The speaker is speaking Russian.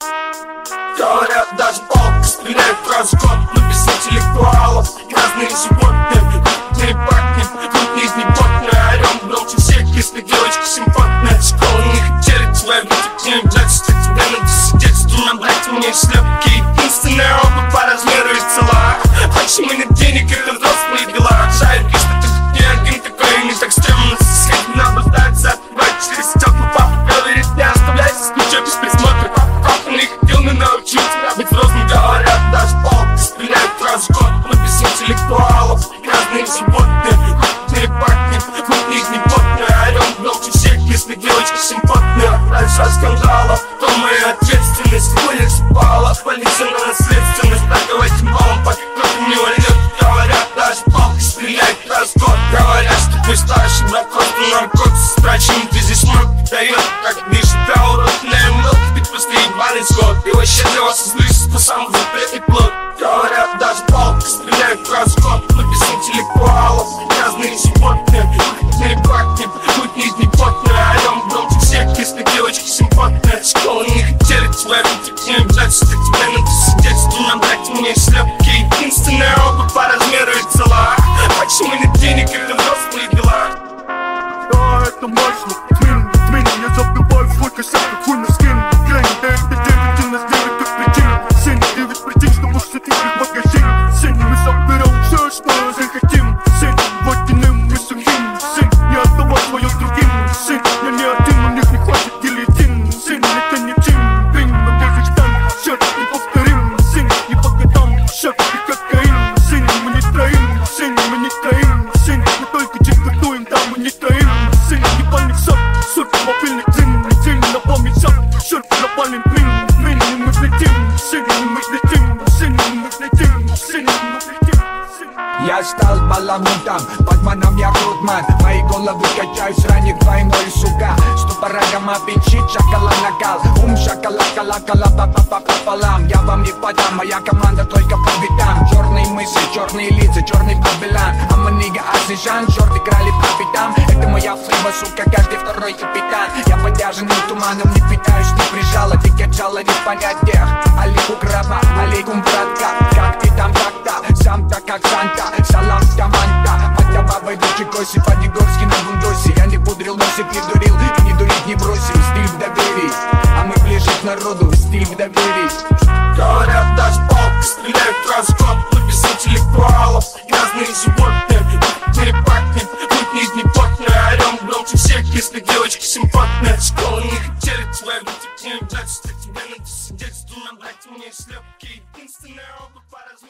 Говорят, даже палка стреляет в разгон, но без интеллектуалов. Разные животные, крупные парни, крупные неботные. Орем громче всех, если девочка симпатная. Школа не хотели твоя быть, не являться, что тебе надо сидеть с двумя братьями и слепки. Единственная оба по размеру и цела. Почему нет денег, это взрослые дела. Жаль, что ты не один такой, не так стрёмно соседи наблюдаются, открывать через стёкла. Папа говорит, не оставляйся с ключом без присмотра. Папа не хотел me научить быть взрослым. Говорят, даже палка стреляет в разгон, но без интеллектуалов. Разные животные, крупные парни, крупные неботные. Орем громче всех, если девочка симпатная. Дальше скандалов, то моя ответственность. Улиц пала, полиция на наследственность. Так давайте малым, пока кто-то не вольнет. Говорят, даже палка стреляет в разгон. Говорят, что твой старший брат просто наркотик страчен. Ты здесь мог дает, как дышит уродная мелк. Ведь просто ебаный сход. И вообще для вас излишество сам запретный плод. Говорят, даже палка стреляет в разгон, но без интеллектуалов. Разные животные, крупные парни, крупные неботные. Орем громче всех, если девочка симпатная. Школа не хотели твоя быть, не являться, что тебе надо сидеть с двумя братьями и слепки. Единственная оба по размеру и цела. Почему нет денег, это взрослые дела. Да, это мощно, твин, я забиваю свой косяк, как хуй на скин. Клин, да это 9, у нас 9 как причин. 7-9 причин, чтобы садить в магазин. Сень, мы соберем все, что захотим. Сень, водяным мы сухим. Сень, не отдавай свое другим. Сень, я не один, у них не хватит гильотин. Сень, это не Джим Бин, мы можем там счет не повторим. Сень, не по годам, шаг и кокаин. Сень, мы не троим, сень, мы не троим. Сень, мы только чекатуем, там мы не троим. Сень, ебаный сок, сур, мобильный дзин, на память сок, шут, глобальный блин, и мы взлетим. Сень, мы взлетим, сень, мы взлетим, сень, мы взлетим. Я стал баламутом, под маном я крутман. Мои головы качают с ранних двойной, сука. Ступорагом аппетит, шоколад накал. Ум шоколад, папа пополам. Я вам не подам, моя команда только по битам. Черные мысли, черные лица, черный бабелан. Аманига, Азижан, черты крали по пятам. Это моя флиба, сука, каждый второй капитан. Я подяженным туманом, не питаюсь, не прижала. Ты качала не в понятиях. Алейкум краба, алейкум братка. Как ты там так-то, сам-то как Санта. Салам команда, моя баба идущий коси. По-негорски на бундосе. Я не пудрил, носик не дурил. И не дурить не бросил, стиль в доверии. А мы ближе к народу, стиль в доверии. Говорят, даже палка стреляет в разгон, но без интеллектуалов. Разные животные, крупные парни, крупные неботные. Орем громче всех, если девочка симпатная. Школа не хотели твоя быть, не являться, что тебе надо сидеть с двумя братьями и слепки. Единственная оба по размеру.